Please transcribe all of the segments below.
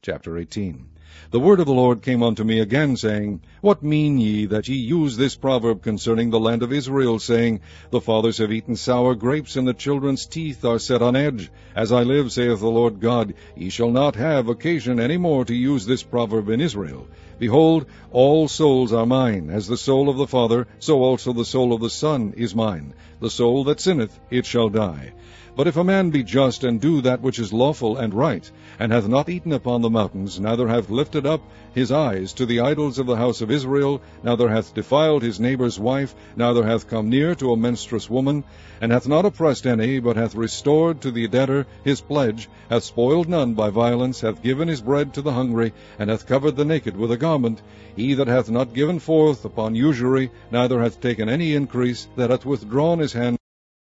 Chapter 18. The word of the Lord came unto me again, saying, What mean ye that ye use this proverb concerning the land of Israel, saying, The fathers have eaten sour grapes, and the children's teeth are set on edge? As I live, saith the Lord God, ye shall not have occasion any more to use this proverb in Israel. Behold, all souls are mine. As the soul of the Father, so also the soul of the Son is mine. The soul that sinneth, it shall die. But if a man be just, and do that which is lawful and right, and hath not eaten upon the mountains, neither hath lifted up his eyes to the idols of the house of Israel, neither hath defiled his neighbour's wife, neither hath come near to a menstruous woman, and hath not oppressed any, but hath restored to the debtor his pledge, hath spoiled none by violence, hath given his bread to the hungry, and hath covered the naked with a garment, he that hath not given forth upon usury, neither hath taken any increase, that hath withdrawn his hand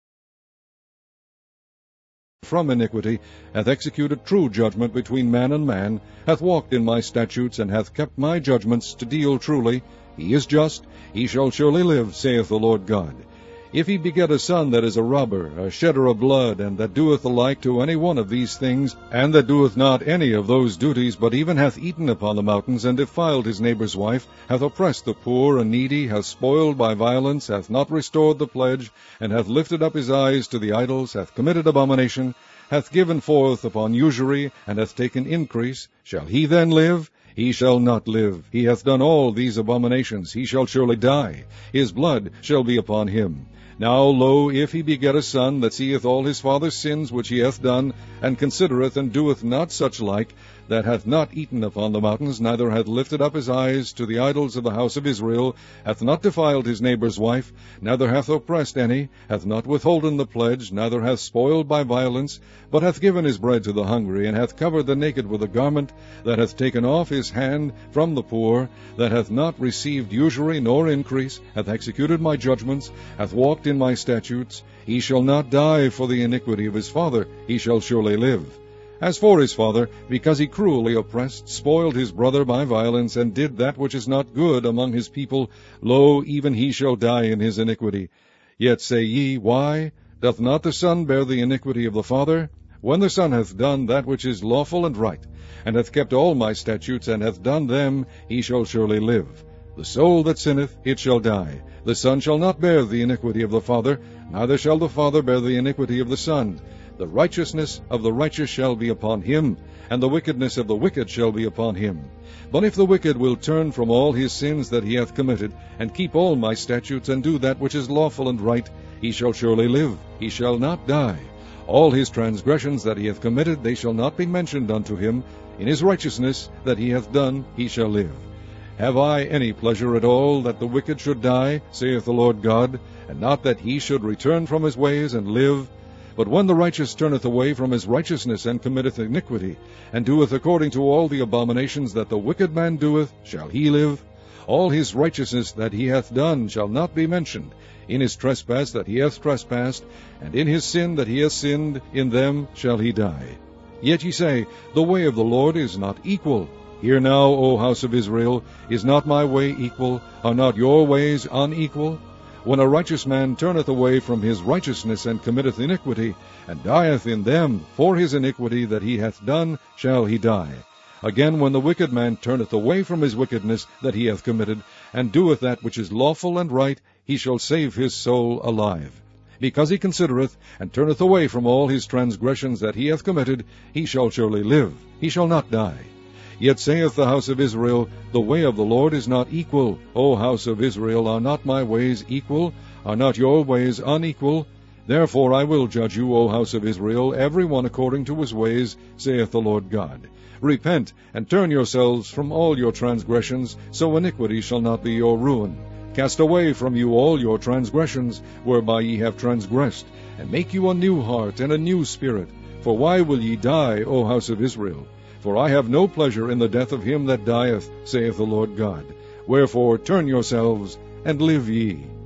from iniquity, hath executed true judgment between man and man, hath walked in my statutes, and hath kept my judgments to deal truly, he is just, he shall surely live, saith the Lord God. If he beget a son that is a robber, a shedder of blood, and that doeth the like to any one of these things, and that doeth not any of those duties, but even hath eaten upon the mountains, and defiled his neighbour's wife, hath oppressed the poor and needy, hath spoiled by violence, hath not restored the pledge, and hath lifted up his eyes to the idols, hath committed abomination, hath given forth upon usury, and hath taken increase, shall he then live? He shall not live. He hath done all these abominations. He shall surely die. His blood shall be upon him. Now, lo, if he beget a son that seeth all his father's sins which he hath done, and considereth and doeth not such like, that hath not eaten upon the mountains, neither hath lifted up his eyes to the idols of the house of Israel, hath not defiled his neighbour's wife, neither hath oppressed any, hath not withholden the pledge, neither hath spoiled by violence, but hath given his bread to the hungry, and hath covered the naked with a garment, that hath taken off his hand from the poor, that hath not received usury nor increase, hath executed my judgments, hath walked in my statutes, he shall not die for the iniquity of his father, he shall surely live. As for his father, because he cruelly oppressed, spoiled his brother by violence, and did that which is not good among his people, lo, even he shall die in his iniquity. Yet say ye, Why? Doth not the son bear the iniquity of the father? When the son hath done that which is lawful and right, and hath kept all my statutes, and hath done them, he shall surely live. The soul that sinneth, it shall die. The son shall not bear the iniquity of the father, neither shall the father bear the iniquity of the son. The righteousness of the righteous shall be upon him, and the wickedness of the wicked shall be upon him. But if the wicked will turn from all his sins that he hath committed, and keep all my statutes, and do that which is lawful and right, he shall surely live, he shall not die. All his transgressions that he hath committed, they shall not be mentioned unto him. In his righteousness that he hath done, he shall live. Have I any pleasure at all that the wicked should die, saith the Lord God, and not that he should return from his ways and live? But when the righteous turneth away from his righteousness, and committeth iniquity, and doeth according to all the abominations that the wicked man doeth, shall he live? All his righteousness that he hath done shall not be mentioned. In his trespass that he hath trespassed, and in his sin that he hath sinned, in them shall he die. Yet ye say, The way of the Lord is not equal. Hear now, O house of Israel, is not my way equal? Are not your ways unequal? When a righteous man turneth away from his righteousness, and committeth iniquity, and dieth in them, for his iniquity that he hath done shall he die. Again, when the wicked man turneth away from his wickedness that he hath committed, and doeth that which is lawful and right, he shall save his soul alive. Because he considereth, and turneth away from all his transgressions that he hath committed, he shall surely live, he shall not die. Yet saith the house of Israel, The way of the Lord is not equal. O house of Israel, are not my ways equal? Are not your ways unequal? Therefore I will judge you, O house of Israel, every one according to his ways, saith the Lord God. Repent, and turn yourselves from all your transgressions, so iniquity shall not be your ruin. Cast away from you all your transgressions, whereby ye have transgressed, and make you a new heart and a new spirit. For why will ye die, O house of Israel? For I have no pleasure in the death of him that dieth, saith the Lord God. Wherefore turn yourselves, and live ye.